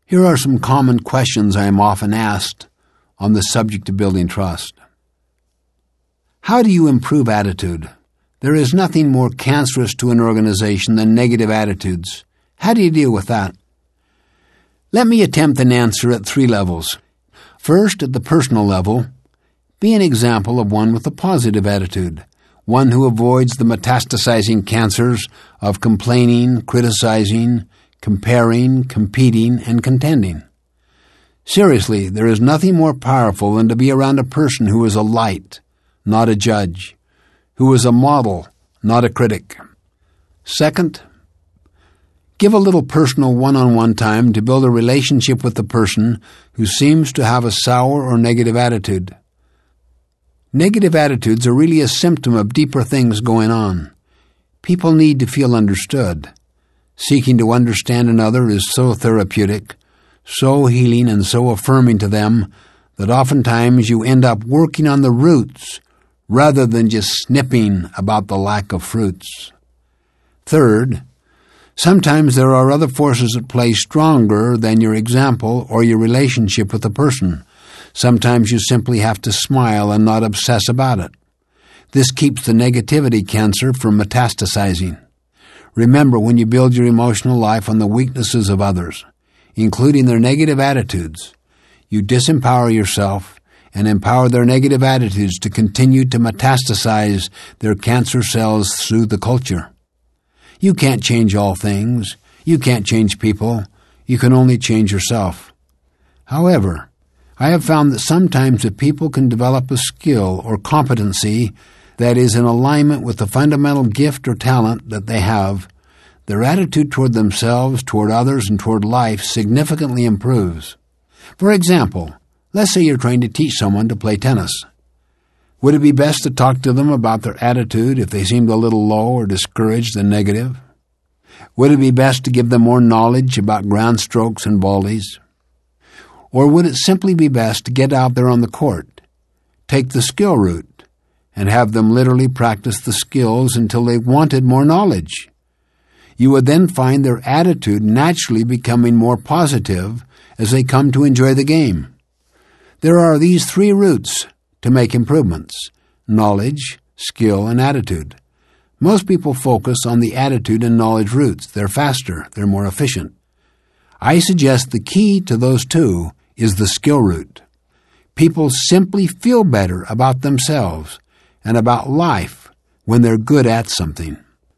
Here are some common questions I am often asked on the subject of building trust. How do you improve attitude? There is nothing more cancerous to an organization than negative attitudes. How do you deal with that? Let me attempt an answer at 3 levels. First, at the personal level, be an example of one with a positive attitude, one who avoids the metastasizing cancers of complaining, criticizing, comparing, competing, and contending. Seriously, there is nothing more powerful than to be around a person who is a light, not a judge, who is a model, not a critic. Second, give a little personal one-on-one time to build a relationship with the person who seems to have a sour or negative attitude. Negative attitudes are really a symptom of deeper things going on. People need to feel understood. Seeking to understand another is so therapeutic, so healing, and so affirming to them that oftentimes you end up working on the roots rather than just snipping about the lack of fruits. Third, sometimes there are other forces at play stronger than your example or your relationship with the person. Sometimes you simply have to smile and not obsess about it. This keeps the negativity cancer from metastasizing. Remember, when you build your emotional life on the weaknesses of others, including their negative attitudes, you disempower yourself and empower their negative attitudes to continue to metastasize their cancer cells through the culture. You can't change all things. You can't change people. You can only change yourself. However, I have found that sometimes if people can develop a skill or competency that is in alignment with the fundamental gift or talent that they have, their attitude toward themselves, toward others, and toward life significantly improves. For example, let's say you're trying to teach someone to play tennis. Would it be best to talk to them about their attitude if they seemed a little low or discouraged and negative? Would it be best to give them more knowledge about ground strokes and volleys? Or would it simply be best to get out there on the court, take the skill route, and have them literally practice the skills until they wanted more knowledge? You would then find their attitude naturally becoming more positive as they come to enjoy the game. There are these 3 routes to make improvements: knowledge, skill, and attitude. Most people focus on the attitude and knowledge routes. They're faster, they're more efficient. I suggest the key to those 2 is the skill route. People simply feel better about themselves and about life when they're good at something.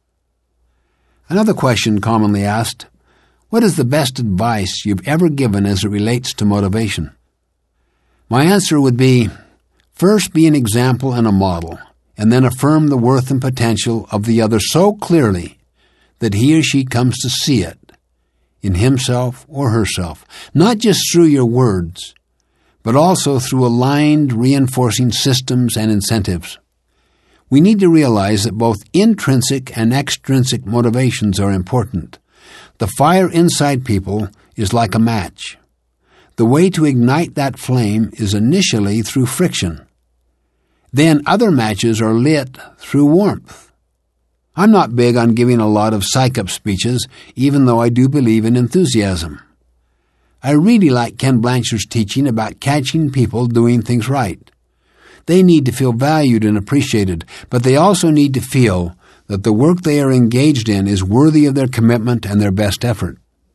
Another question commonly asked: what is the best advice you've ever given as it relates to motivation? My answer would be, first be an example and a model, and then affirm the worth and potential of the other so clearly that he or she comes to see it in himself or herself, not just through your words, but also through aligned, reinforcing systems and incentives. We need to realize that both intrinsic and extrinsic motivations are important. The fire inside people is like a match. The way to ignite that flame is initially through friction. Then other matches are lit through warmth. I'm not big on giving a lot of psych-up speeches, even though I do believe in enthusiasm. I really like Ken Blanchard's teaching about catching people doing things right. They need to feel valued and appreciated, but they also need to feel that the work they are engaged in is worthy of their commitment and their best effort.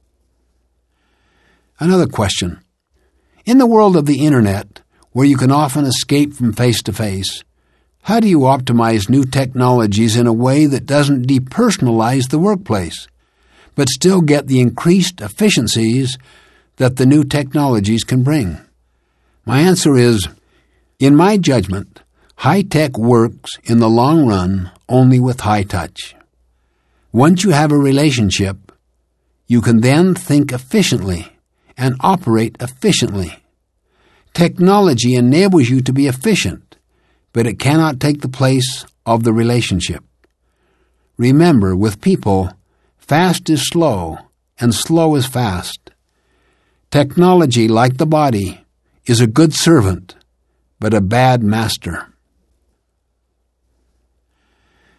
Another question. In the world of the Internet, where you can often escape from face-to-face, how do you optimize new technologies in a way that doesn't depersonalize the workplace, but still get the increased efficiencies that the new technologies can bring? My answer is, in my judgment, high-tech works in the long run only with high touch. Once you have a relationship, you can then think efficiently and operate efficiently. Technology enables you to be efficient, but it cannot take the place of the relationship. Remember, with people, fast is slow and slow is fast. Technology, like the body, is a good servant, but a bad master.